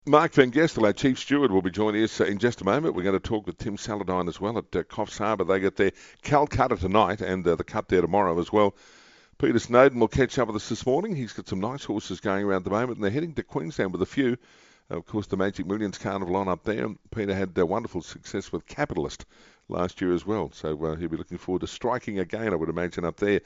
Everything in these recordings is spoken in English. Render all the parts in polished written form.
Mark Van Gestel, our Chief Steward, will be joining us in just a moment. We're going to talk with Tim Saladine as well at Coffs Harbour. They get their Calcutta tonight and the Cup there tomorrow as well. Peter Snowden will catch up with us this morning. He's got some nice horses going around at the moment, and they're heading to Queensland with a few. Of course, the Magic Millions Carnival on up there. Peter had wonderful success with Capitalist last year as well, so he'll be looking forward to striking again, I would imagine, up there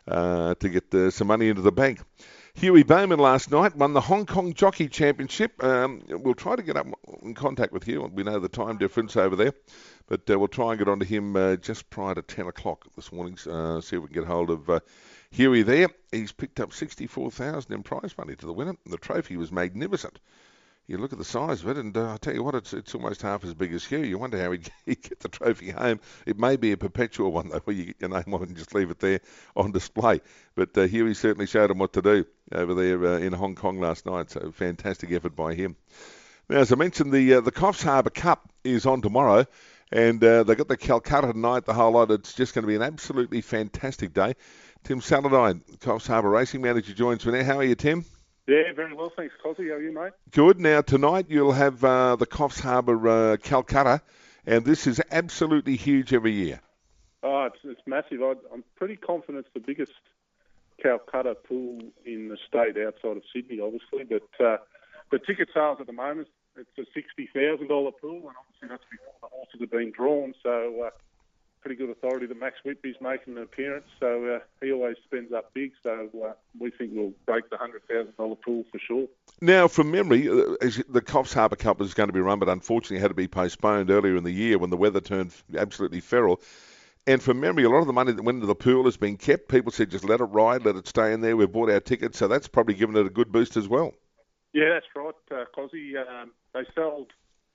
to get some money into the bank. Huey Bowman last night won the Hong Kong Jockey Championship. We'll try to get up in contact with you. We know the time difference over there, but we'll try and get on to him just prior to 10 o'clock this morning, see if we can get hold of Huey there. He's picked up $64,000 in prize money to the winner. The trophy was magnificent. You look at the size of it, and I tell you what, it's almost half as big as Hugh. You wonder how he'd get the trophy home. It may be a perpetual one, though, where you get your name on it and just leave it there on display. But Huey certainly showed him what to do over there in Hong Kong last night, so fantastic effort by him. Now, as I mentioned, the Coffs Harbour Cup is on tomorrow, and they've got the Calcutta tonight, the whole lot. It's just going to be an absolutely fantastic day. Tim Saladine, Coffs Harbour Racing Manager, joins me now. How are you, Tim? Yeah, very well, thanks, Cosy. How are you, mate? Good. Now, tonight you'll have the Coffs Harbour Calcutta, and this is absolutely huge every year. Oh, it's massive. I'm pretty confident it's the biggest Calcutta pool in the state outside of Sydney, obviously. But the ticket sales at the moment, it's a $60,000 pool, and obviously that's before the horses have been drawn. So pretty good authority that Max Whitby's making an appearance. So he always spends up big. So we think we'll break the $100,000 pool for sure. Now, from memory, the Coffs Harbour Cup was going to be run, but unfortunately had to be postponed earlier in the year when the weather turned absolutely feral. And from memory, a lot of the money that went into the pool has been kept. People said just let it ride, let it stay in there. We've bought our tickets, so that's probably given it a good boost as well. Yeah, that's right, Cosy. They sold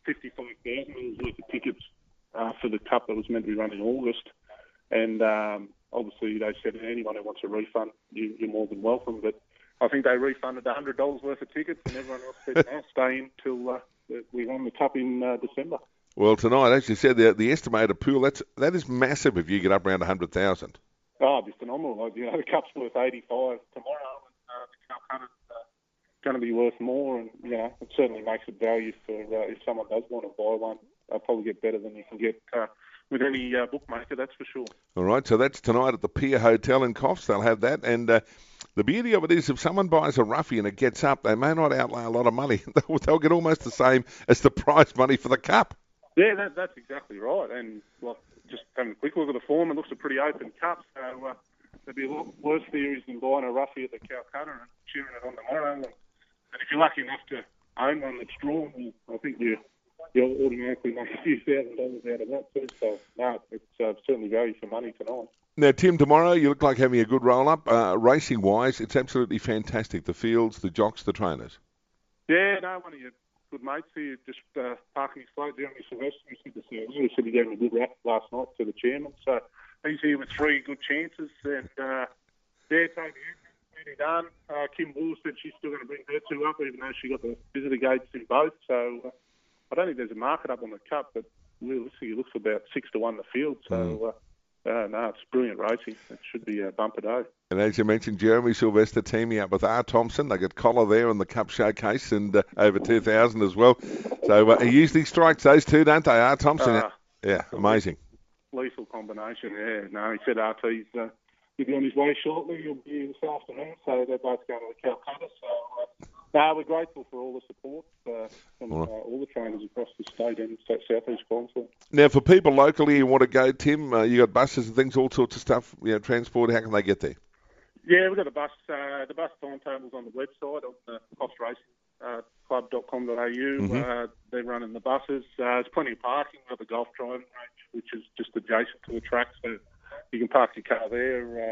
55,000 worth of tickets for the Cup that was meant to be run in August. And obviously they said anyone who wants a refund, you're more than welcome. But I think they refunded $100 worth of tickets, and everyone else said, no, stay in till we run the Cup in December. Well, tonight, as you said, the estimated pool, that is massive if you get up around 100,000. Oh, it'd be phenomenal. The Cup's worth 85 tomorrow, and the Calcutta's going to be worth more, and it certainly makes it value for if someone does want to buy one. They'll probably get better than you can get with any bookmaker, that's for sure. All right, so that's tonight at the Pier Hotel in Coffs. They'll have that, and the beauty of it is if someone buys a roughie and it gets up, they may not outlay a lot of money. They'll get almost the same as the prize money for the Cup. Yeah, that's exactly right. And just having a quick look at the form, it looks a pretty open Cup. So there'd be a lot worse theories than buying a roughie at the Calcutta and cheering it on tomorrow. And if you're lucky enough to own one that's drawn, I think you'll automatically make a few $1,000s out of that too. So, no, it's certainly value for money tonight. Now, Tim, tomorrow you look like having a good roll-up. Racing-wise, it's absolutely fantastic. The fields, the jocks, the trainers. Yeah, no, one of your good mates here just parking his float, Jeremy Sylvester. He said he gave him a good rap last night to the chairman. So he's here with 3 good chances. And, Toby really done. Kim Bull said she's still going to bring her 2 up, even though she got the visitor gates in both. So I don't think there's a market up on the Cup, but realistically it looks about 6-1 the field. So, no, it's brilliant racing. It should be a bumper day. And as you mentioned, Jeremy Sylvester teaming up with R. Thompson. They got Collar there in the Cup Showcase and over 2,000 as well. So he usually strikes those two, don't they, R. Thompson? Yeah, amazing. Lethal combination, yeah. No, he said RT's he'll be on his way shortly. He'll be here this afternoon, so they're both going to the Calcutta. So, we're grateful for all the support from all the trainers across the state and southeast Queensland. Now, for people locally who want to go, Tim, you got buses and things, all sorts of stuff, transport. How can they get there? Yeah, we've got the bus timetable's on the website on the coffsracingclub.com.au. Mm-hmm. They're running the buses. There's plenty of parking. We've got the golf driving range, which is just adjacent to the track, so you can park your car there.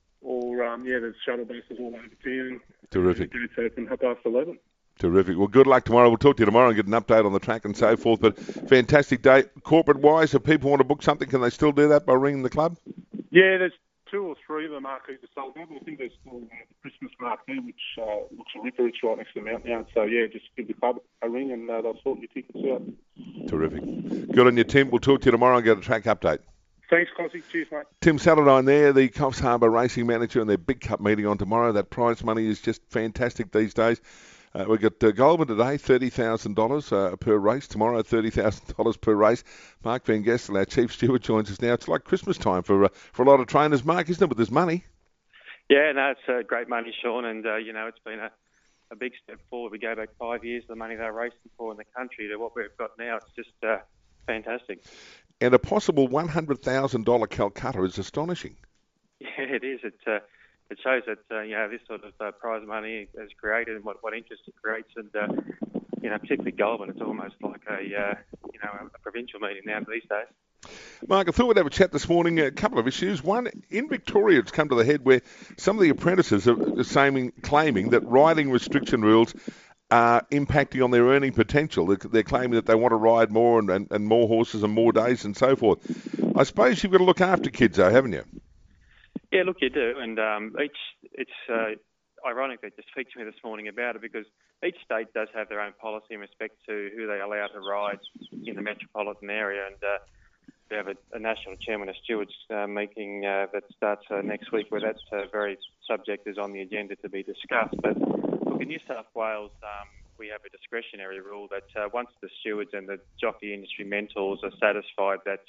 There's shuttle buses all over town. Terrific. The gates open 11:30. Terrific. Well, good luck tomorrow. We'll talk to you tomorrow and get an update on the track and so forth. But fantastic day. Corporate-wise, if people want to book something, can they still do that by ringing the club? Yeah, there's 2 or 3 of the marquees are sold out. I think there's still the Christmas marquee, which looks a ripper. It's right next to the Mountain Yard. So, yeah, just give the club a ring and they'll sort your tickets out. Terrific. Good on you, Tim. We'll talk to you tomorrow and get a track update. Thanks, Cosy. Cheers, mate. Tim Saladine there, the Coffs Harbour Racing Manager, and their Big Cup meeting on tomorrow. That prize money is just fantastic these days. We've got Goulburn today, $30,000 per race. Tomorrow, $30,000 per race. Mark Van Gestel, our chief steward, joins us now. It's like Christmas time for a lot of trainers, Mark, isn't it, with this money? Yeah, no, it's great money, Sean, and, it's been a big step forward. We go back 5 years, the money they're racing for in the country to what we've got now. It's just fantastic. And a possible $100,000 Calcutta is astonishing. Yeah, it is. It shows that, this sort of prize money has created and what interest it creates. And, particularly Goulburn, it's almost like a provincial meeting now these days. Mark, I thought we'd have a chat this morning. A couple of issues. One, in Victoria, it's come to the head where some of the apprentices are claiming that riding restriction rules are impacting on their earning potential. They're claiming that they want to ride more and more horses and more days and so forth. I suppose you've got to look after kids, though, haven't you? Yeah, look, you do, and it's ironic that you speak to me this morning about it because each state does have their own policy in respect to who they allow to ride in the metropolitan area, and we have a national chairman of stewards meeting that starts next week where that very subject is on the agenda to be discussed. But look, in New South Wales, we have a discretionary rule that once the stewards and the jockey industry mentors are satisfied that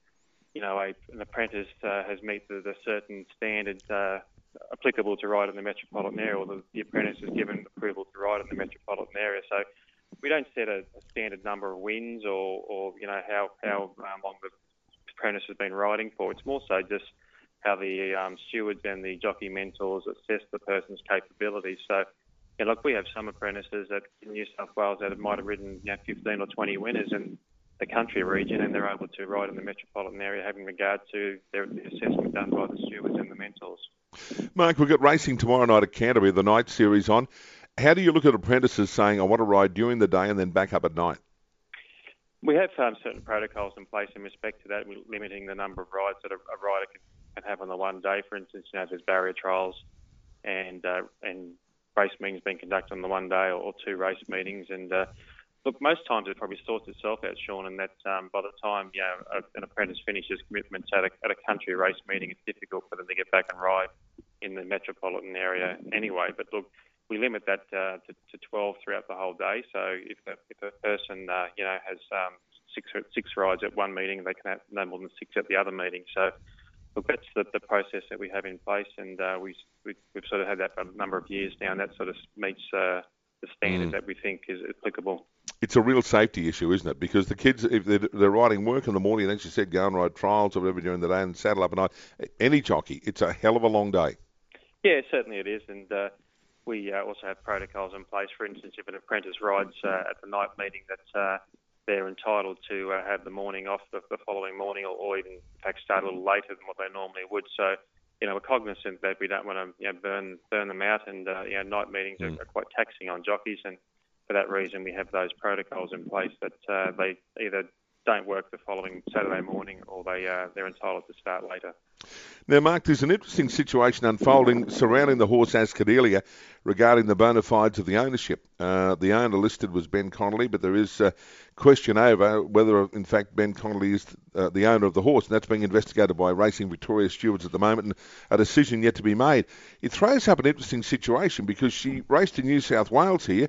an apprentice has met the certain standards applicable to ride in the metropolitan area, or the apprentice is given approval to ride in the metropolitan area. So we don't set a standard number of wins or how long the apprentice has been riding for. It's more so just how the stewards and the jockey mentors assess the person's capabilities. So, look, we have some apprentices in New South Wales that might have ridden 15 or 20 winners in the country region, and they're able to ride in the metropolitan area having regard to the assessment done by the stewards and the mentors. Mark, we've got racing tomorrow night at Canterbury, the night series on. How do you look at apprentices saying, I want to ride during the day and then back up at night? We have certain protocols in place in respect to that. We're limiting the number of rides that a rider can have on the one day. For instance, there's barrier trials and race meetings being conducted on the one day or two race meetings. And look, most times it probably sorts itself out, Sean, and that by the time an apprentice finishes commitments at a country race meeting, it's difficult for them to get back and ride in the metropolitan area anyway. But look, we limit that to 12 throughout the whole day. So if a person has six rides at one meeting, they can have no more than 6 at the other meeting. So look, that's the process that we have in place, and we've sort of had that for a number of years now, and that sort of meets the standard that we think is applicable. It's a real safety issue, isn't it? Because the kids, if they're riding work in the morning, and as you said, go and ride trials or whatever during the day and saddle up at night, any jockey, it's a hell of a long day. Yeah, certainly it is, and we also have protocols in place. For instance, if an apprentice rides at the night meeting, that they're entitled to have the morning off the following morning, or even in fact start a little later than what they normally would. So, we're cognizant that we don't want to burn them out, and night meetings are quite taxing on jockeys, and for that reason we have those protocols in place that they either don't work the following Saturday morning or they're entitled to start later. Now, Mark, there's an interesting situation unfolding surrounding the horse Ascadelia regarding the bona fides of the ownership. The owner listed was Ben Connolly, but there is question over whether, in fact, Ben Connolly is the owner of the horse, and that's being investigated by Racing Victoria stewards at the moment, and a decision yet to be made. It throws up an interesting situation because she raced in New South Wales here,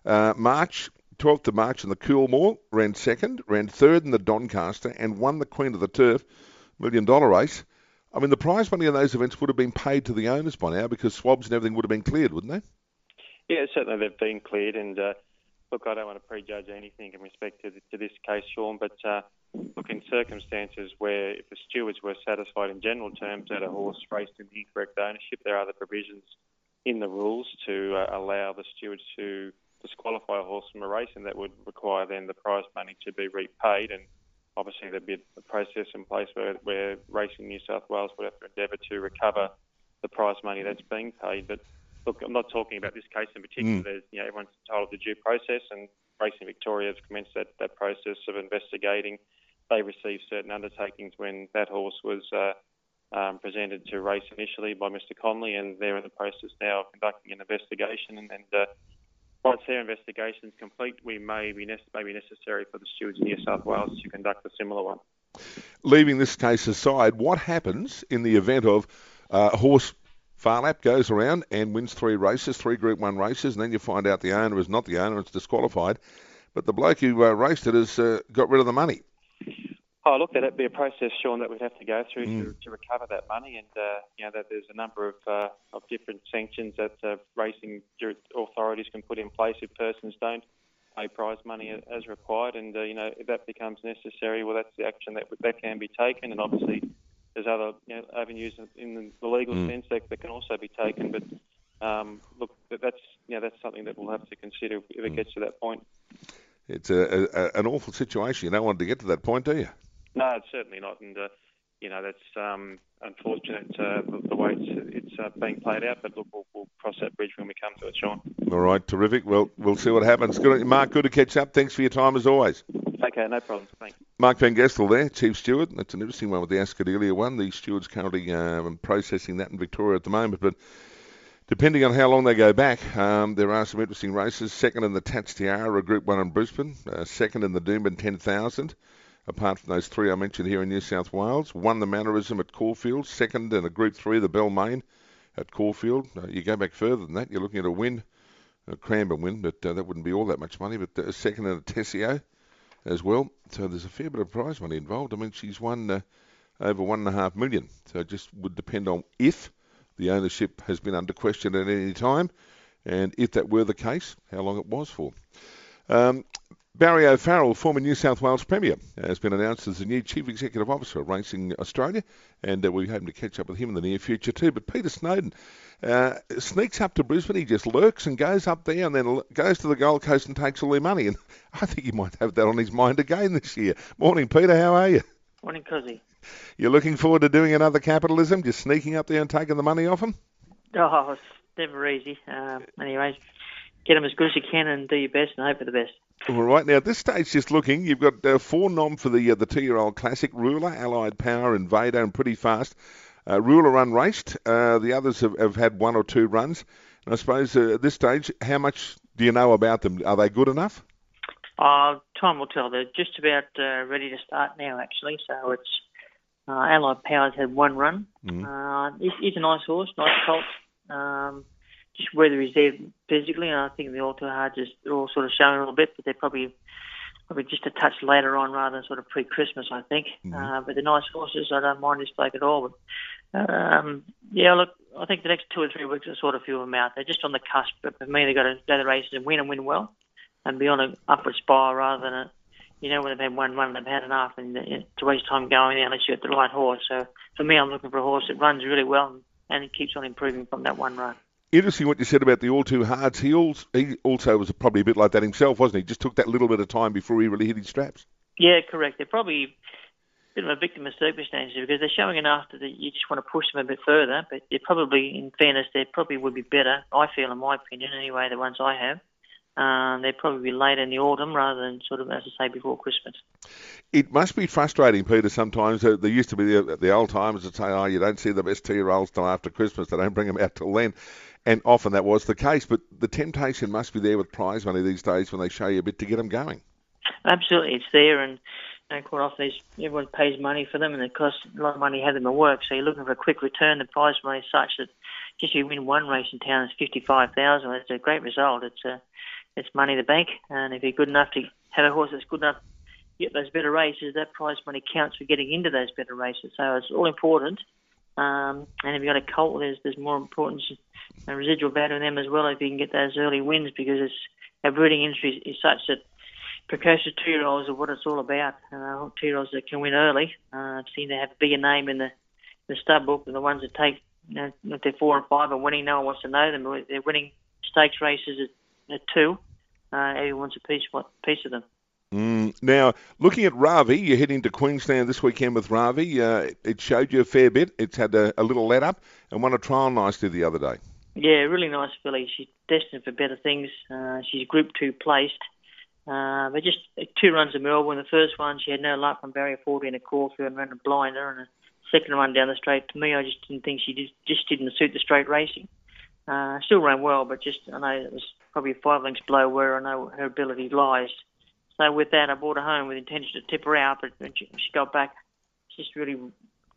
March 12th of March in the Coolmore, ran second, ran third in the Doncaster, and won the Queen of the Turf $1 million race. I mean, the prize money in those events would have been paid to the owners by now because swabs and everything would have been cleared, wouldn't they? Yeah, certainly they've been cleared. And look, I don't want to prejudge anything in respect to this case, Sean, but look, in circumstances where if the stewards were satisfied in general terms that a horse raced in the incorrect ownership, there are other provisions in the rules to allow the stewards to disqualify a horse from a race, and that would require then the prize money to be repaid. And obviously there'd be a process in place where Racing New South Wales would have to endeavour to recover the prize money that's being paid. But look, I'm not talking about this case in particular. There's, everyone's entitled to due process, and Racing Victoria has commenced that process of investigating. They received certain undertakings when that horse was presented to race initially by Mr. Connolly, and they're in the process now of conducting an investigation. And once their investigation is complete, we may be necessary for the stewards in New South Wales to conduct a similar one. Leaving this case aside, what happens in the event of a horse Phar Lap goes around and wins 3 races, 3 Group 1 races, and then you find out the owner is not the owner, it's disqualified. But the bloke who raced it has got rid of the money. Oh, look, that'd be a process, Sean, that we'd have to go through to recover that money, and that there's a number of different sanctions that racing authorities can put in place if persons don't pay prize money as required, and if that becomes necessary, well, that's the action that can be taken, and obviously there's other avenues in the legal sense that can also be taken, but look, that's something that we'll have to consider if it gets to that point. It's an awful situation. You don't want to get to that point, do you? No, it's certainly not, and that's unfortunate the way it's being played out. But look, we'll cross that bridge when we come to it, Sean. All right, terrific. Well, we'll see what happens. Good, Mark. Good to catch up. Thanks for your time as always. Okay, no problem. Thanks. Mark Van Gestel there, Chief Steward. That's an interesting one with the Ascadelia one. The steward's currently processing that in Victoria at the moment, but depending on how long they go back, there are some interesting races. Second in the Tats Tiara, Group 1 in Brisbane. Second in the Doomben 10,000. Apart from those 3 I mentioned here in New South Wales. Won the Mannerism at Caulfield. Second in a Group 3, the Balmain at Caulfield. You go back further than that, you're looking at a win, a Cranbourne win, but that wouldn't be all that much money. But second in a Tessio as well. So there's a fair bit of prize money involved. I mean, she's won over $1.5 million. So it just would depend on if the ownership has been under question at any time, and if that were the case, how long it was for. Barry O'Farrell, former New South Wales Premier, has been announced as the new Chief Executive Officer of Racing Australia, and we're hoping to catch up with him in the near future too. But Peter Snowden sneaks up to Brisbane. He just lurks and goes up there and then goes to the Gold Coast and takes all their money. And I think he might have that on his mind again this year. Morning, Peter. How are you? Morning, Cuzzy. You're looking forward to doing another capitalism, just sneaking up there and taking the money off them? Oh, it's never easy. Anyways, get them as good as you can and do your best and hope for the best. All right. Now, at this stage, just looking, you've got 4 nom for the 2-year-old classic, Ruler, Allied Power, Invader, and Pretty Fast. Ruler unraced. The others have had 1 or 2 runs. And I suppose at this stage, how much do you know about them? Are they good enough? Time will tell. They're just about ready to start now, actually. So it's Allied Power's had 1 run. He's a nice horse, nice colt. Just whether he's there physically, and I think the All Too Hard they're all sort of showing a little bit, but they're probably just a touch later on rather than sort of pre-Christmas, I think. But they're nice horses. I don't mind this bloke at all. But, look, I think the next 2 or 3 weeks will sort of feel them out. They're just on the cusp, but for me, they've got to go to the races and win well, and be on an upward spiral rather than when they've had 1 run, they've had enough, and it's a waste of time going there unless you get the right horse. So for me, I'm looking for a horse that runs really well and it keeps on improving from that 1 run. Interesting what you said about the All Too Hards. He also was probably a bit like that himself, wasn't he? Just took that little bit of time before he really hit his straps. Yeah, correct. They're probably a bit of a victim of circumstances because they're showing enough that you just want to push them a bit further. But they're probably, in fairness, they probably would be better, I feel, in my opinion, anyway, the ones I have. They'd probably be later in the autumn rather than sort of, as I say, before Christmas. It must be frustrating, Peter, sometimes. There used to be the old timers that say, you don't see the best 2-year-olds till after Christmas. They don't bring them out till then. And often that was the case. But the temptation must be there with prize money these days when they show you a bit to get them going. Absolutely. It's there. And quite often everyone pays money for them and it costs a lot of money to have them at work. So you're looking for a quick return. The prize money is such that just you win 1 race in town, it's $55,000. It's a great result. It's money in the bank, and if you're good enough to have a horse that's good enough to get those better races, that prize money counts for getting into those better races. So it's all important. And if you've got a colt, there's more importance and residual value in them as well if you can get those early wins, because our breeding industry is such that precocious 2-year-olds are what it's all about. 2-year-olds that can win early seem to have a bigger name in the stud book than the ones that take, if they're 4 and 5 are winning, no one wants to know them. They're winning stakes races at 2. Everyone wants a piece of them. Now, looking at Ravi, you're heading to Queensland this weekend with Ravi. It showed you a fair bit. It's had a little let up and won a trial nicely the other day. Yeah, really nice filly. She's destined for better things. She's Group 2 placed. But just 2 runs in Melbourne. The first one, she had no luck from barrier 40 at Caulfield and ran a blinder. And the second run down the straight, to me, I just didn't think she just didn't suit the straight racing. Still ran well, but I know it was probably a 5 lengths below where I know her ability lies. So with that, I brought her home with the intention to tip her out, but when she got back, she just really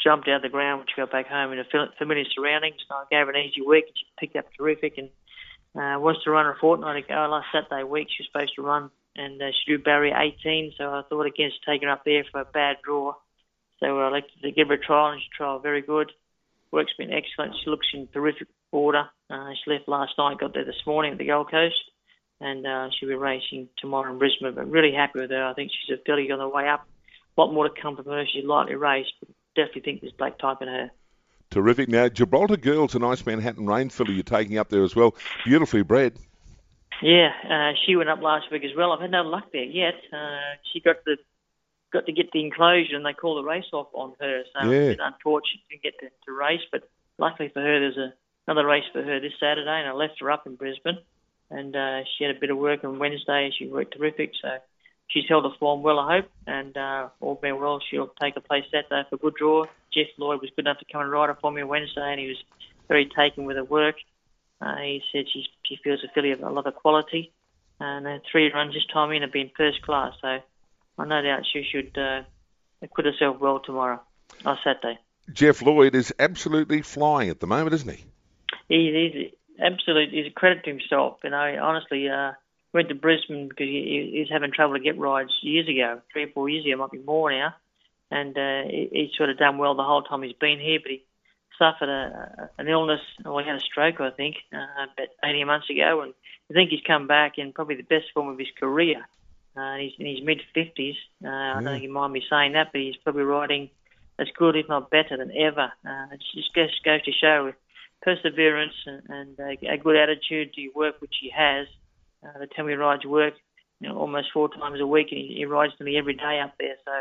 jumped out of the ground when she got back home in familiar surroundings. I gave her an easy week, and she picked up terrific, and wants to run a fortnight ago. Last Saturday week, she was supposed to run, and she drew barrier 18, so I thought against taking her up there for a bad draw. So I elected to give her a trial, and she trialled very good. Work's been excellent. She looks in terrific order. She left last night, got there this morning at the Gold Coast, and she'll be racing tomorrow in Brisbane. But really happy with her. I think she's a filly on the way up. A lot more to come from her. She's lightly raced, but definitely think there's black type in her. Terrific. Now, Gibraltar Girl's a nice Manhattan Rain filly you're taking up there as well. Beautifully bred. Yeah, she went up last week as well. I've had no luck there yet. She got to get the enclosure, and they called the race off on her. So it's a bit unfortunate to get to race, but luckily for her, there's another race for her this Saturday, and I left her up in Brisbane. And she had a bit of work on Wednesday. She worked terrific, so she's held her form well, I hope. And all being well, she'll take a place Saturday for good draw. Jeff Lloyd was good enough to come and ride her for me on Wednesday, and he was very taken with her work. He said she feels a filly of a lot of quality, and 3 runs this time in have been first class. So I no doubt she should acquit herself well tomorrow, or Saturday. Jeff Lloyd is absolutely flying at the moment, isn't he? He's absolutely. He's a credit to himself. You know, honestly, went to Brisbane because he was having trouble to get rides years ago, 3 or 4 years ago, might be more now. And he's sort of done well the whole time he's been here, but he suffered an illness, or he had a stroke, I think, about 18 months ago. And I think he's come back in probably the best form of his career. He's in his mid-50s. I don't think he mind me saying that, but he's probably riding as good, if not better, than ever. It just goes to show perseverance and a good attitude to your work, which he has. The time he rides work, almost 4 times a week, and he rides nearly every day up there. So,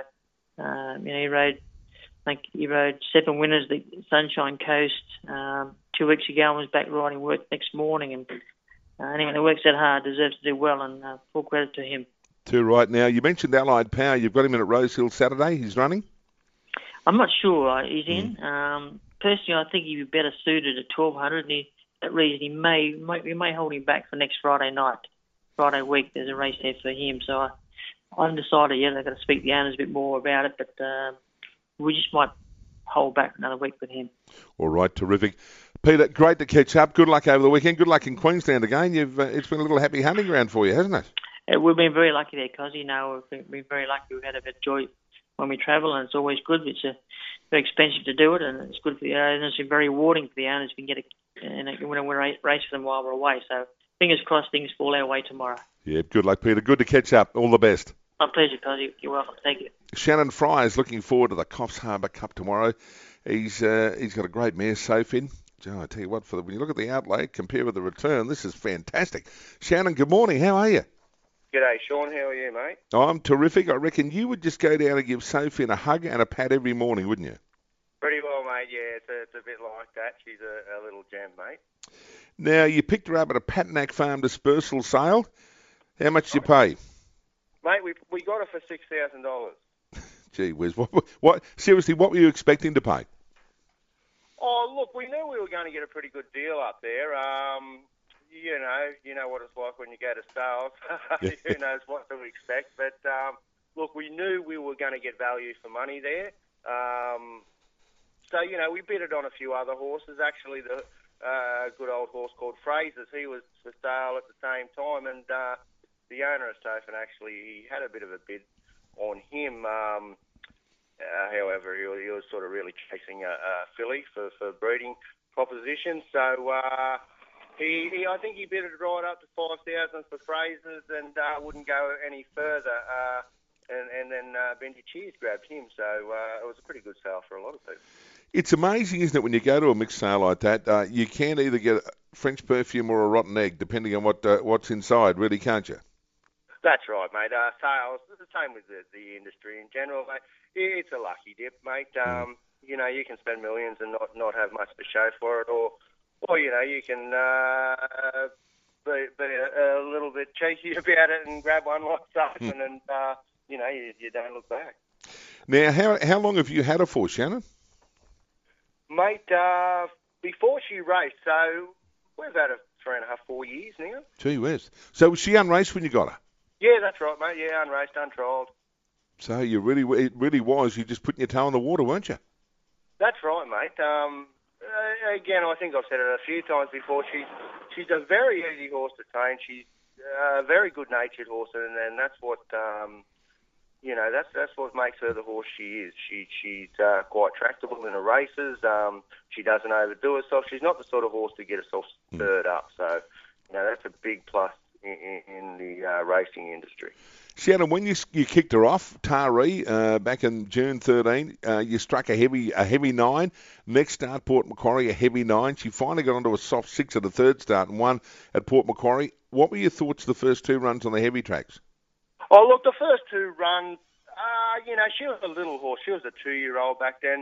he rode 7 winners the Sunshine Coast 2 weeks ago and was back riding work next morning. And anyone who works that hard deserves to do well, and full credit to him. Too right. Now, you mentioned Allied Power. You've got him in at Rosehill Saturday. He's running? I'm not sure he's in. Personally, I think he'd be better suited at 1200, and that reason we may hold him back for next Friday night. Friday week, there's a race there for him. So I haven't decided yet. I've got to speak to the owners a bit more about it, but we just might hold back another week with him. All right, terrific. Peter, great to catch up. Good luck over the weekend. Good luck in Queensland again. It's been a little happy hunting ground for you, hasn't it? We've been very lucky there, Cosy. We've been very lucky. We've had a bit of joy when we travel, and it's always good. It's very expensive to do it, and it's good for the owners. It's very rewarding for the owners. We can get a race for them while we're away. So fingers crossed things fall our way tomorrow. Yeah, good luck, Peter. Good to catch up. All the best. My pleasure, Cosy. You're welcome. Thank you. Shannon Fry is looking forward to the Coffs Harbour Cup tomorrow. He's got a great mare, Sophin. I tell you what, when you look at the outlay, compare with the return, this is fantastic. Shannon, good morning. How are you? G'day, Sean. How are you, mate? I'm terrific. I reckon you would just go down and give Sophin a hug and a pat every morning, wouldn't you? Pretty well, mate. Yeah, it's a bit like that. She's a little gem, mate. Now, you picked her up at a Patinack Farm dispersal sale. How much did you pay? Mate, we got her for $6,000. Gee whiz. What? Seriously, what were you expecting to pay? Oh, look, we knew we were going to get a pretty good deal up there. You know what it's like when you go to sales. Who knows what to expect. But, look, we knew we were going to get value for money there. So, we bid it on a few other horses. Actually, the good old horse called Fraser's, he was for sale at the same time. And the owner of Sophin actually had a bit of a bid on him. However, he was sort of really chasing a filly for breeding proposition. So I think he bid it right up to 5,000 for Fraser's and wouldn't go any further. And then Bendy Cheers grabbed him. So it was a pretty good sale for a lot of people. It's amazing, isn't it, when you go to a mixed sale like that, you can either get French perfume or a rotten egg, depending on what's inside, really, can't you? That's right, mate. Sales, it's the same with the industry in general, mate. It's a lucky dip, mate. You can spend millions and not have much to show for it, or you can be a little bit cheeky about it and grab one like Sophin, and you don't look back. Now, how long have you had her for, Shannon? Mate, before she raced, so we've had her 3.5, 4 years now. Gee whiz. So was she unraced when you got her? Yeah, that's right, mate. Yeah, unraced, untrialled. So it really was. You just putting your toe in the water, weren't you? That's right, mate. Again, I think I've said it a few times before. She's a very easy horse to train. She's a very good-natured horse, and that's what that's what makes her the horse she is. She's quite tractable in her races. She doesn't overdo herself. She's not the sort of horse to get herself stirred up. So, that's a big plus in the racing industry. Shannon, when you kicked her off, Taree, back in June 13, you struck a heavy 9. Next start, Port Macquarie, a heavy 9. She finally got onto a soft 6 at the third start and won at Port Macquarie. What were your thoughts the first 2 runs on the heavy tracks? Oh, look, the first 2 runs, she was a little horse. She was a 2-year-old back then.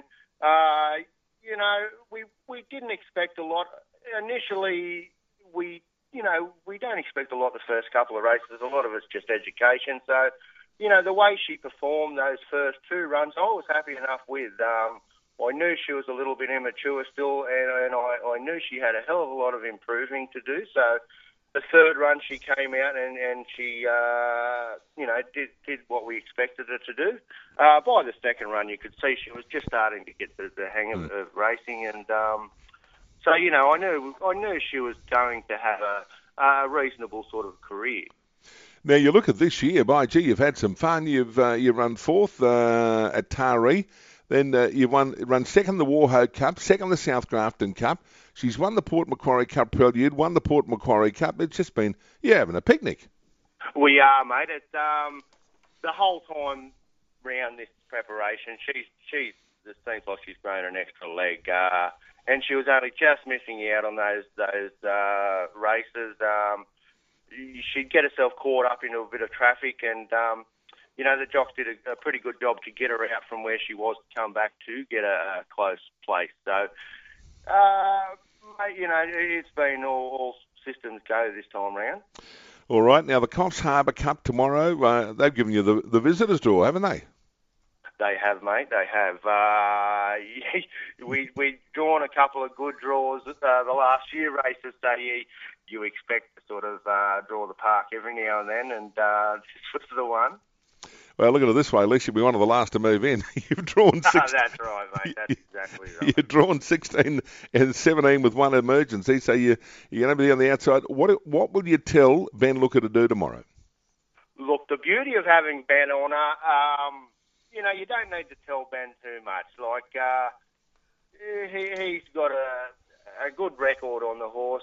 We didn't expect a lot. Initially, we don't expect a lot the first couple of races. A lot of it's just education. So, the way she performed those first 2 runs, I was happy enough with. I knew she was a little bit immature still, and I knew she had a hell of a lot of improving to do. So, the third run she came out and she, did what we expected her to do. By the second run, you could see she was just starting to get the hang of racing, and so I knew she was going to have a reasonable sort of career. Now you look at this year, you've had some fun. You've run 4th at Taree, then you run second the Warho Cup, second the South Grafton Cup. She's won the Port Macquarie Cup Prelude, won the Port Macquarie Cup. It's just been, having a picnic. We are, mate. It's the whole time round this preparation, it seems like she's grown an extra leg, and she was only just missing out on those races. She'd get herself caught up into a bit of traffic, and the jocks did a pretty good job to get her out from where she was to come back to get a close place. So. It's been all systems go this time round. All right. Now, the Coffs Harbour Cup tomorrow, they've given you the visitors' draw, haven't they? They have, mate. They have. We've drawn a couple of good draws the last few races, so you expect to sort of draw the park every now and then, and this was the one. Well, look at it this way, at least you'll be one of the last to move in. You've drawn 16. That's right, mate. That's exactly right. You've drawn 16 and 17 with one emergency, so you're going to be on the outside. What will you tell Ben Looker to do tomorrow? Look, the beauty of having Ben on her, you don't need to tell Ben too much. Like, he's got a good record on the horse.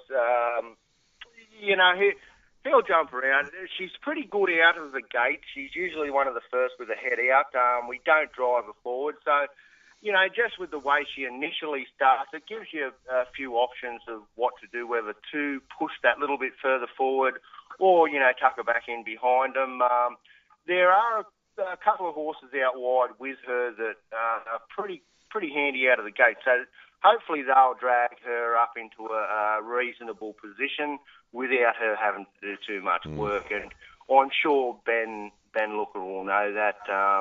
He'll jump around. She's pretty good out of the gate. She's usually one of the first with a head out. We don't drive her forward. So, just with the way she initially starts, it gives you a few options of what to do, whether to push that little bit further forward or, tuck her back in behind them. There are a couple of horses out wide with her that are pretty handy out of the gate. So hopefully they'll drag her up into a reasonable position without her having to do too much work. And I'm sure Ben Looker will know that,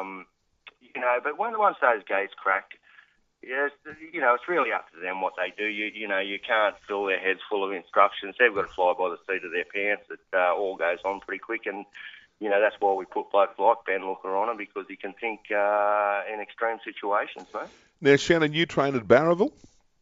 but once those gates crack, it's really up to them what they do. You can't fill their heads full of instructions. They've got to fly by the seat of their pants. It all goes on pretty quick, and that's why we put blokes like Ben Looker on him, because he can think in extreme situations, mate. Now, Shannon, you train at Barraville?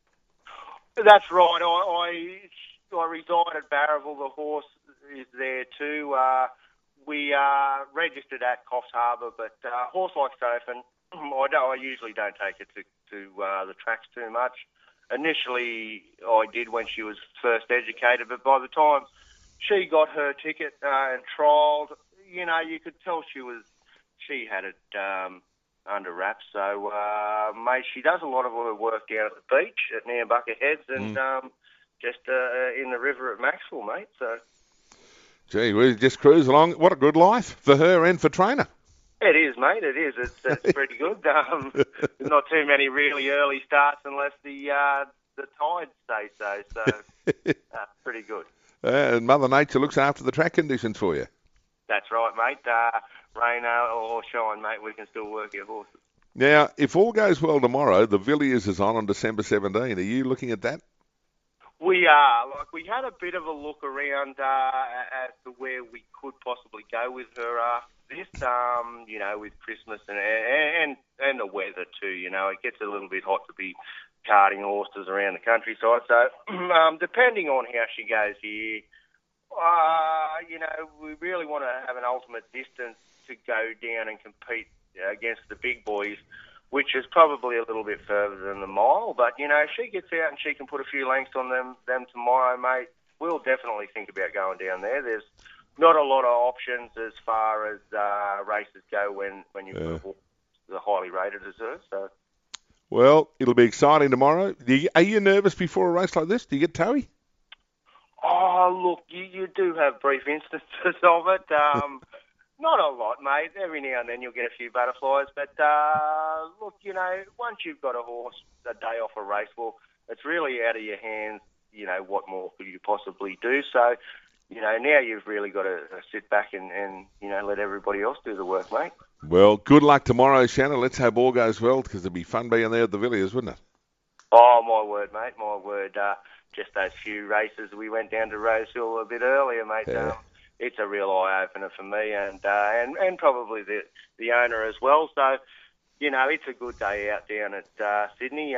That's right. I reside at Barraville. The horse is there too. We are registered at Coffs Harbour, but a horse like Sophie, I usually don't take it to the tracks too much. Initially, I did when she was first educated, but by the time she got her ticket and trialled, you could tell she had it under wraps. So, mate, she does a lot of her work down at the beach at Nambucca Heads and just in the river at Maxwell, mate. So, gee, we just cruise along. What a good life for her and for trainer. It is, mate. It is. It's pretty good. There's not too many really early starts unless the tides stay so. So, pretty good. And Mother Nature looks after the track conditions for you. That's right, mate. Rain or shine, mate, we can still work our horses. Now, if all goes well tomorrow, the Villiers is on December 17. Are you looking at that? We are. We had a bit of a look around as to where we could possibly go with her this, with Christmas and the weather too. It gets a little bit hot to be carting horses around the countryside. So, depending on how she goes here, we really want to have an ultimate distance to go down and compete against the big boys, which is probably a little bit further than the mile. But, if she gets out and she can put a few lengths on them tomorrow, mate, we'll definitely think about going down there. There's not a lot of options as far as races go when you put the highly rated as her. So. Well, it'll be exciting tomorrow. Are you nervous before a race like this? Do you get toey? Oh, look, you do have brief instances of it. Not a lot, mate. Every now and then you'll get a few butterflies. But, look, once you've got a horse a day off a race, well, it's really out of your hands, what more could you possibly do? So, now you've really got to sit back and let everybody else do the work, mate. Well, good luck tomorrow, Shannon. Let's hope all goes well, because it'd be fun being there at the Villiers, wouldn't it? Oh, my word, mate, my word. Just those few races, we went down to Rosehill a bit earlier, mate. Yeah. It's a real eye-opener for me and probably the owner as well. So, it's a good day out down at Sydney.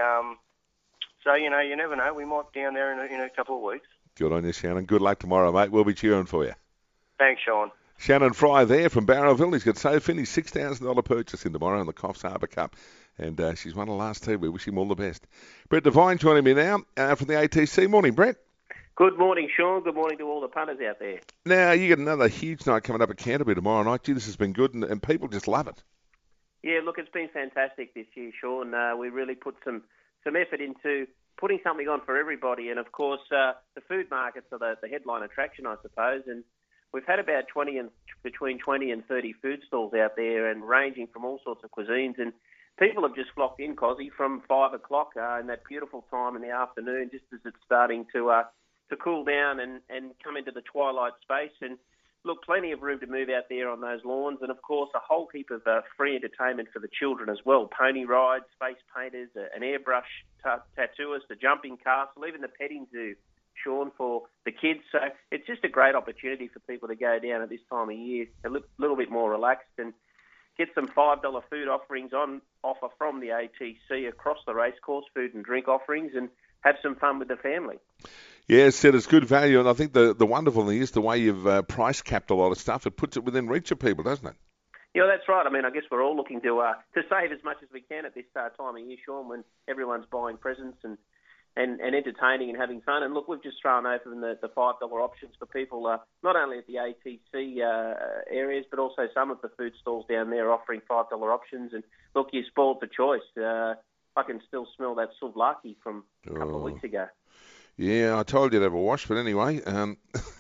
So, you never know. We might be down there in a couple of weeks. Good on you, Shannon. Good luck tomorrow, mate. We'll be cheering for you. Thanks, Sean. Shannon Fry there from Barrowville. He's got so finished $6,000 purchase in tomorrow in the Coffs Harbour Cup. And she's won the last two. We wish him all the best. Brett Devine joining me now from the ATC. Morning, Brett. Good morning, Sean. Good morning to all the punters out there. Now, you got another huge night coming up at Canterbury tomorrow night. Gee, this has been good, and people just love it. Yeah, look, it's been fantastic this year, Sean. We really put some effort into putting something on for everybody. And, of course, the food markets are the headline attraction, I suppose. And we've had about between 20 and 30 food stalls out there, and ranging from all sorts of cuisines. And people have just flocked in, Cozzy, from 5 o'clock in that beautiful time in the afternoon, just as it's starting to cool down and come into the twilight space. And look, plenty of room to move out there on those lawns, and of course a whole heap of free entertainment for the children as well. Pony rides, face painters, an airbrush tattooist, a jumping castle, even the petting zoo, Sean, for the kids. So it's just a great opportunity for people to go down at this time of year a little bit more relaxed and get some $5 food offerings on offer from the ATC across the racecourse, food and drink offerings, and have some fun with the family. Yeah, said it's good value, and I think the wonderful thing is the way you've price capped a lot of stuff. It puts it within reach of people, doesn't it? Yeah, that's right. I mean, I guess we're all looking to save as much as we can at this time of year, Sean, when everyone's buying presents and entertaining and having fun. And look, we've just thrown open the $5 options for people, not only at the ATC areas, but also some of the food stalls down there offering $5 options. And look, you're spoiled for choice. I can still smell that souvlaki from a couple of weeks ago. Yeah, I told you to have a wash, but anyway, no,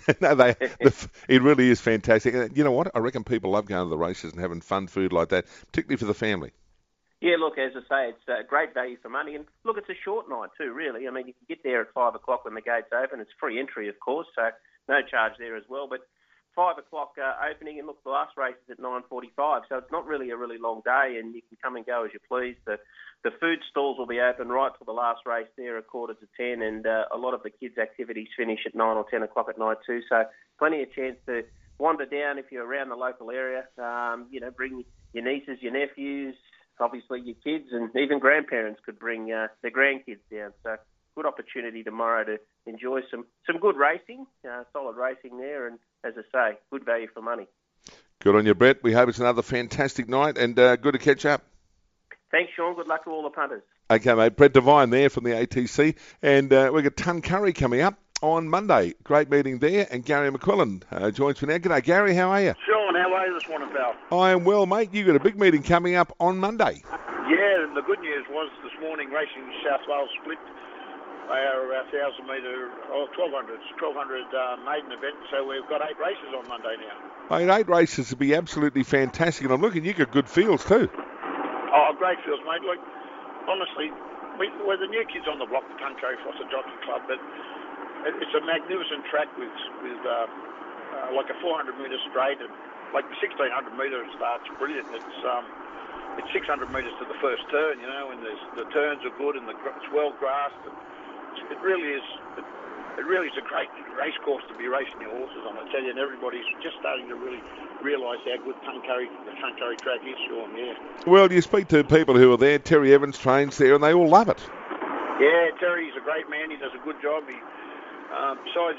it really is fantastic. You know what? I reckon people love going to the races and having fun food like that, particularly for the family. Yeah, look, as I say, it's a great value for money. And look, it's a short night too, really. I mean, you can get there at 5 o'clock when the gates open. It's free entry, of course, so no charge there as well. But 5 o'clock opening, and look, the last race is at 9:45, so it's not really a really long day, and you can come and go as you please. The food stalls will be open right till the last race there at 9:45, and a lot of the kids' activities finish at 9 or 10 o'clock at night too, so plenty of chance to wander down if you're around the local area. Bring your nieces, your nephews, obviously your kids, and even grandparents could bring their grandkids down. So good opportunity tomorrow to enjoy some good racing, solid racing there, and as I say, good value for money. Good on you, Brett. We hope it's another fantastic night, and good to catch up. Thanks, Sean. Good luck to all the punters. Okay, mate. Brett Devine there from the ATC, and we've got Tuncurry coming up on Monday. Great meeting there, and Gary McQuillan joins me now. G'day, Gary. How are you? Sean, how are you this morning, pal? I am well, mate. You've got a big meeting coming up on Monday. Yeah, and the good news was this morning Racing South Wales split our 1,000 metre, 1,200 maiden event, so we've got 8 races on Monday now. Mate, 8 races would be absolutely fantastic, and I'm looking, you got good fields too. Oh, great fields, mate. Look, honestly, we're the new kids on the block, the Tuncurry Foster Jockey Club, but it's a magnificent track with like a 400 metre straight, and like the 1,600 metre start's brilliant. It's 600 metres to the first turn, and the turns are good, and it's well grassed. And it really is. it really is a great race course to be racing your horses on, I tell you, and everybody's just starting to really realise how good the Tuncurry track is, Sean, yeah. Well, you speak to people who are there. Terry Evans trains there, and they all love it. Yeah, Terry's a great man. He does a good job. He, besides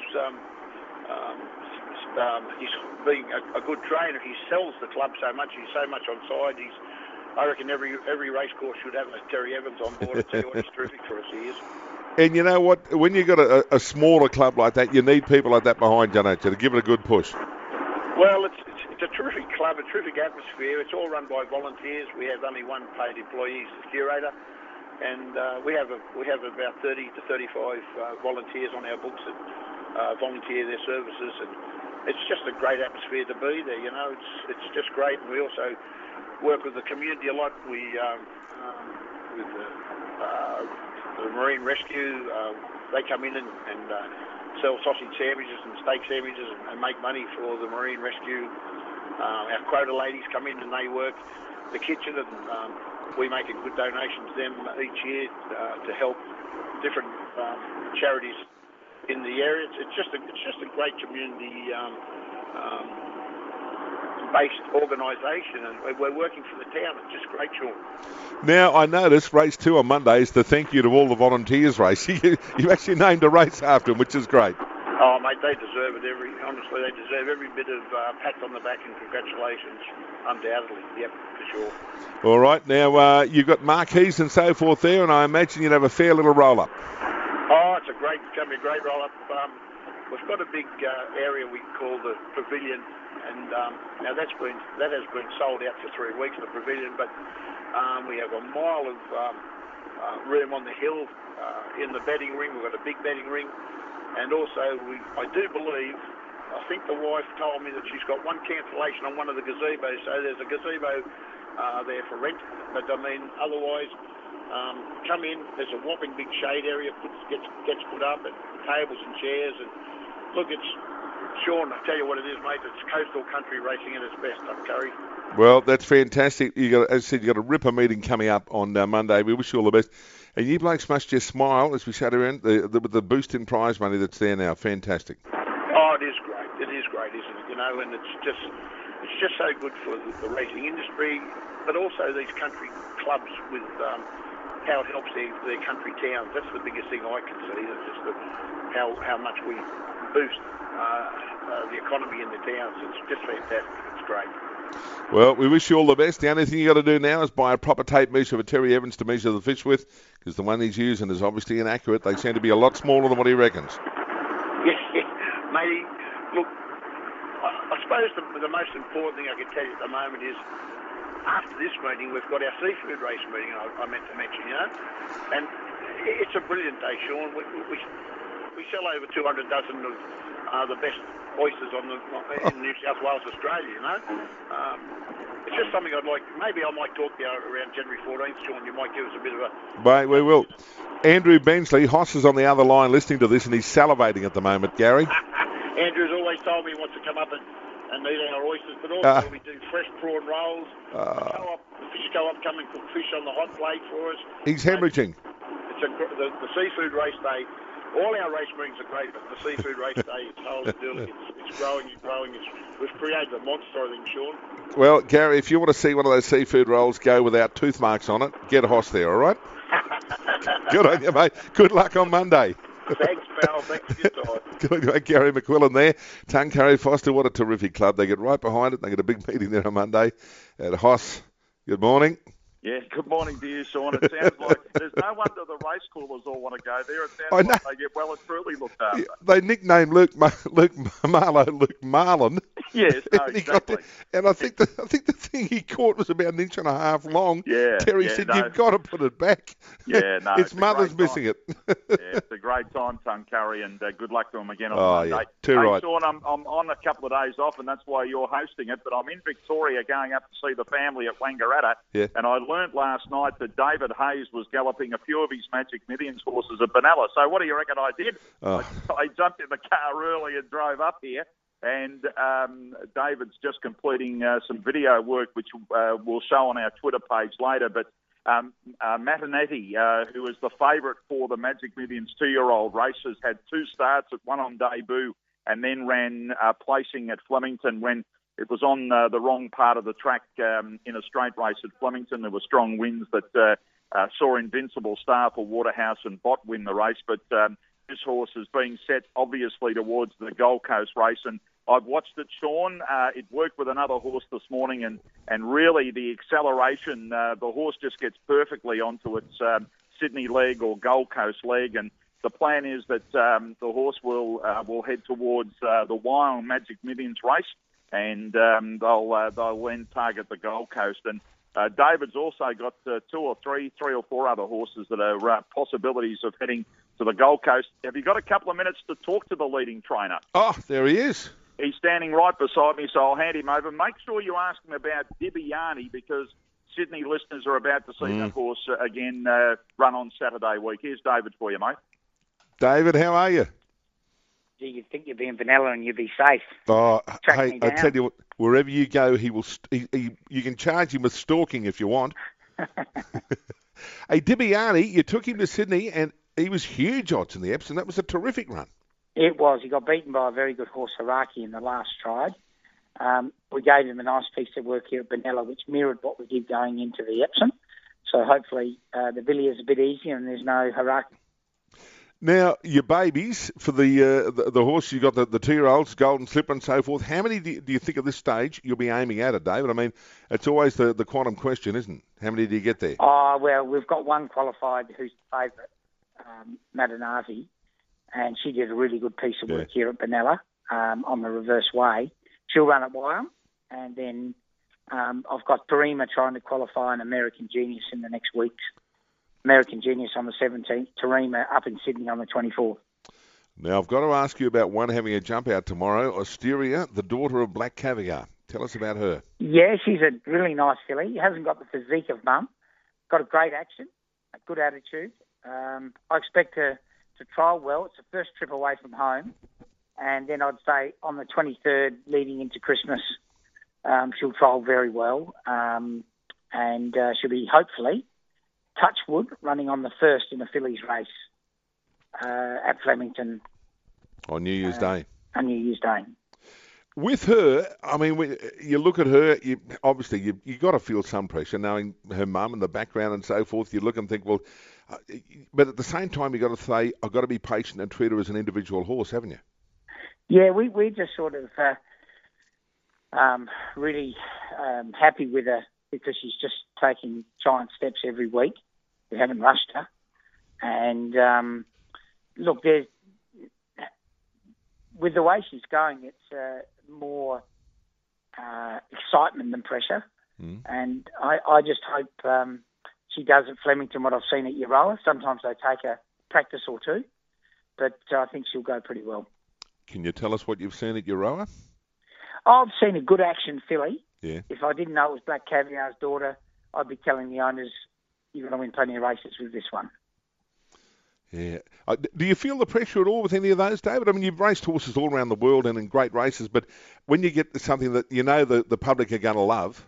he's being a good trainer, he sells the club so much. He's so much on side. I reckon every race course should have a Terry Evans on board. I tell you what, he's terrific for us, he is. And you know what? When you've got a smaller club like that, you need people like that behind you, don't you, to give it a good push. Well, it's a terrific club, a terrific atmosphere. It's all run by volunteers. We have only one paid employee, the curator, and we have about 30 to 35 volunteers on our books that volunteer their services, and it's just a great atmosphere to be there. You know, it's just great. And we also work with the community a lot. We with the Marine Rescue, they come in and sell sausage sandwiches and steak sandwiches and make money for the Marine Rescue. Our quota ladies come in and they work the kitchen, and we make a good donation to them each year to help different charities in the area. It's just a great community based organisation, and we're working for the town. It's just great, Sean. Now, I noticed race 2 on Monday is the thank you to all the volunteers race. You actually named a race after them, which is great. Oh, mate, they deserve it. Honestly, they deserve every bit of pat on the back and congratulations, undoubtedly. Yep, for sure. All right, now you've got marquees and so forth there, and I imagine you'd have a fair little roll-up. Oh, it's going to be a great roll-up. We've got a big area we call the Pavilion, and now that has been sold out for 3 weeks, the Pavilion, but we have a mile of room on the hill in the betting ring. We've got a big betting ring, and also I think the wife told me that she's got one cancellation on one of the gazebos, so there's a gazebo there for rent, but I mean otherwise come in, there's a whopping big shade area gets put up, and tables and chairs, and look, it's Sean, I tell you what it is, mate. It's coastal country racing at its best, Tuncurry. Well, that's fantastic. As I said, you got a ripper meeting coming up on Monday. We wish you all the best. And you blokes must just smile as we shout around with the boost in prize money that's there now. Fantastic. Oh, it is great. It is great, isn't it? You know, and it's just so good for the racing industry, but also these country clubs with how it helps their country towns. That's the biggest thing I can see. It's just how much we boost the economy in the towns. It's just fantastic. It's great. Well, we wish you all the best. The only thing you got to do now is buy a proper tape measure for Terry Evans to measure the fish with, because the one he's using is obviously inaccurate. They seem to be a lot smaller than what he reckons. Yeah, mate. Look, I suppose the most important thing I can tell you at the moment is after this meeting, we've got our seafood race meeting. I meant to mention, you know, and it's a brilliant day, Sean. We sell over 200 dozen of the best oysters in New South Wales, Australia, you know. It's just something I'd like. Maybe I might talk to you around January 14th, Sean. You might give us a bit of a... Mate, we will. Andrew Bensley, Hoss is on the other line listening to this, and he's salivating at the moment, Gary. Andrew's always told me he wants to come up and eat our oysters, but also we do fresh prawn rolls. The fish co-op come and cook fish on the hot plate for us. He's hemorrhaging. It's the seafood race day. All our race meetings are great, but the seafood race day, it's holy dooly. It's growing and growing. We've created a monster, I think, Sean. Well, Gary, if you want to see one of those seafood rolls go without tooth marks on it, get a Hoss there, all right? Good on you, mate. Good luck on Monday. Thanks, pal. Thanks for your time. Good on you, mate. Gary McQuillan there. Tuncurry Foster, what a terrific club. They get right behind it. They get a big meeting there on Monday at Hoss. Good morning. Yeah, good morning to you, Sean. It sounds like there's no wonder the race callers all want to go there. It sounds like they get well and truly looked after. Yeah, they nicknamed Luke Marlow Luke Marlin. Yes, no, exactly. And I think the thing he caught was about 1.5 inches long. Yeah, Terry said, you've got to put it back. Yeah, no. Its mother's missing it. Yeah, it's a great time, Tuncurry, and good luck to him again on Monday. Yeah, too right. Sean, I'm on a couple of days off, and that's why you're hosting it, but I'm in Victoria going up to see the family at Wangaratta, and I learnt last night that David Hayes was galloping a few of his Magic Millions horses at Benalla. So what do you reckon I did? I jumped in the car early and drove up here, and David's just completing some video work, which we'll show on our Twitter page later. But Matanetti, who is the favourite for the Magic Millions 2-year-old races, had 2 starts, at one on debut, and then ran placing at Flemington when it was on the wrong part of the track in a straight race at Flemington. There were strong winds that saw Invincible Star for Waterhouse and Bott win the race, but this horse is being set obviously towards the Gold Coast race, and I've watched it, Sean. It worked with another horse this morning, and really the acceleration, the horse just gets perfectly onto its Sydney leg or Gold Coast leg, and the plan is that the horse will head towards the Wyong Magic Millions race, and they'll then target the Gold Coast. And David's also got three or four other horses that are possibilities of heading to the Gold Coast. Have you got a couple of minutes to talk to the leading trainer? Oh, there he is. He's standing right beside me, so I'll hand him over. Make sure you ask him about Dibiani, because Sydney listeners are about to see that horse again run on Saturday week. Here's David for you, mate. David, how are you? Gee, you'd think you'd be in Vanilla and you'd be safe. Oh, hey, I tell you what, wherever you go, he will. You can charge him with stalking if you want. Hey, Dibiani, you took him to Sydney, and he was huge odds in the Epsom. That was a terrific run. It was. He got beaten by a very good horse, Haraki, in the last stride. We gave him a nice piece of work here at Benalla, which mirrored what we did going into the Epsom. So hopefully the Billy is a bit easier and there's no Haraki. Now, your babies, for the horse, you got the 2-year-olds, Golden Slipper and so forth. How many do you think at this stage you'll be aiming at it, David? I mean, it's always the quantum question, isn't it? How many do you get there? Oh, well, we've got one qualified who's the favourite, Madanati, and she did a really good piece of work here at Benalla on the reverse way. She'll run at Wyong, and then I've got Parima trying to qualify an American Genius in the next week. American Genius on the 17th, Tarima up in Sydney on the 24th. Now, I've got to ask you about one having a jump out tomorrow, Osteria, the daughter of Black Caviar. Tell us about her. Yeah, she's a really nice filly. Hasn't got the physique of Mum. Got a great action, a good attitude. I expect her to trial well. It's the first trip away from home. And then I'd say on the 23rd, leading into Christmas, she'll trial very well. And she'll be, hopefully, touch wood, running on the 1st in the fillies race at Flemington. On New Year's Day. On New Year's Day. With her, I mean, when you look at her, you got to feel some pressure knowing her mum and the background and so forth. You look and think, well, but at the same time, you got to say, I've got to be patient and treat her as an individual horse, haven't you? Yeah, we just sort of really happy with her because she's just taking giant steps every week. We haven't rushed her. And look, there's with the way she's going, it's more excitement than pressure. And I just hope she does at Flemington what I've seen at Euroa. Sometimes they take a practice or two, but I think she'll go pretty well. Can you tell us what you've seen at Euroa? I've seen a good action filly. Yeah. If I didn't know it was Black Caviar's daughter, I'd be telling the owners, you're going to win plenty of races with this one. Yeah. Do you feel the pressure at all with any of those, David? I mean, you've raced horses all around the world and in great races, but when you get to something that you know the public are going to love?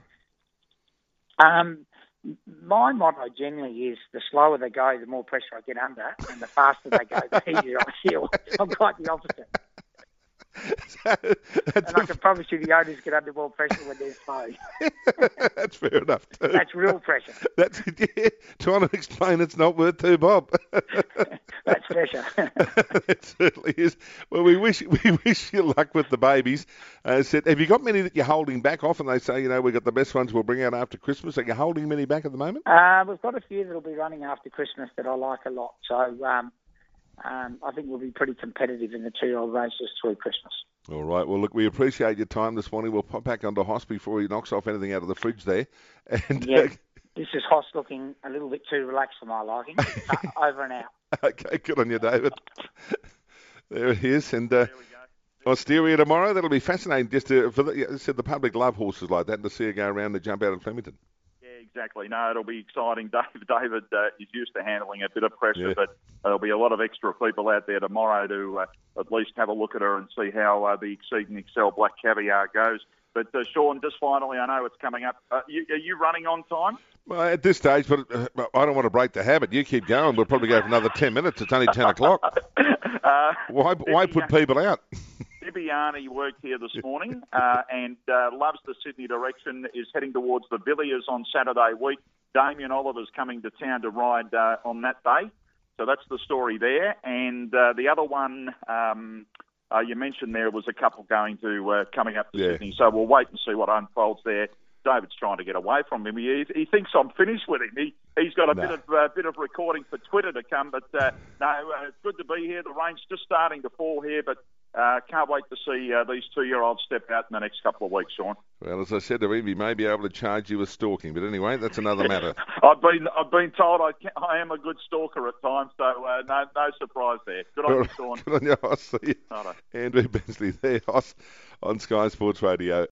My motto generally is the slower they go, the more pressure I get under, and the faster they go, the easier I feel. I'm quite the opposite. And I can promise you the owners get under more pressure when they're slow. That's fair enough too. That's real pressure. That's trying to explain it's not worth two bob. That's pressure. It certainly is. Well, we wish you luck with the babies. Have you got many that you're holding back? Often they say, we've got the best ones we'll bring out after Christmas. Are you holding many back at the moment? We've got a few that'll be running after Christmas that I like a lot. So I think we'll be pretty competitive in the 2-year-old races through Christmas. All right. Well, look, we appreciate your time this morning. We'll pop back onto Hosp before he knocks off anything out of the fridge there. And yeah, this is Hos looking a little bit too relaxed for my liking. Over and out. Okay, good on you, David. There it is. And Osteria tomorrow. That'll be fascinating. Just the public love horses like that, and to see her go around and jump out at Flemington. Exactly. No, it'll be exciting. David is used to handling a bit of pressure, but there'll be a lot of extra people out there tomorrow to at least have a look at her and see how the Exceed and Excel Black Caviar goes. But Sean, just finally, I know it's coming up. Are you running on time? Well, at this stage, but I don't want to break the habit. You keep going. We'll probably go for another 10 minutes. It's only 10 o'clock. Why put people out? Bibiani worked here this morning and loves the Sydney direction, is heading towards the Villiers on Saturday week. Damien Oliver's coming to town to ride on that day. So that's the story there. And the other one you mentioned there was a couple coming up to Sydney. So we'll wait and see what unfolds there. David's trying to get away from him. He thinks I'm finished with him. He's got a bit of recording for Twitter to come. But it's good to be here. The rain's just starting to fall here, but can't wait to see these 2-year-olds step out in the next couple of weeks, Sean. Well, as I said to him, he may be able to charge you with stalking, but anyway, that's another matter. I've been told I am a good stalker at times, so no surprise there. Good on you, Sean. Good on you. I'll see you. Andrew Bensley there, Hoss, on Sky Sports Radio.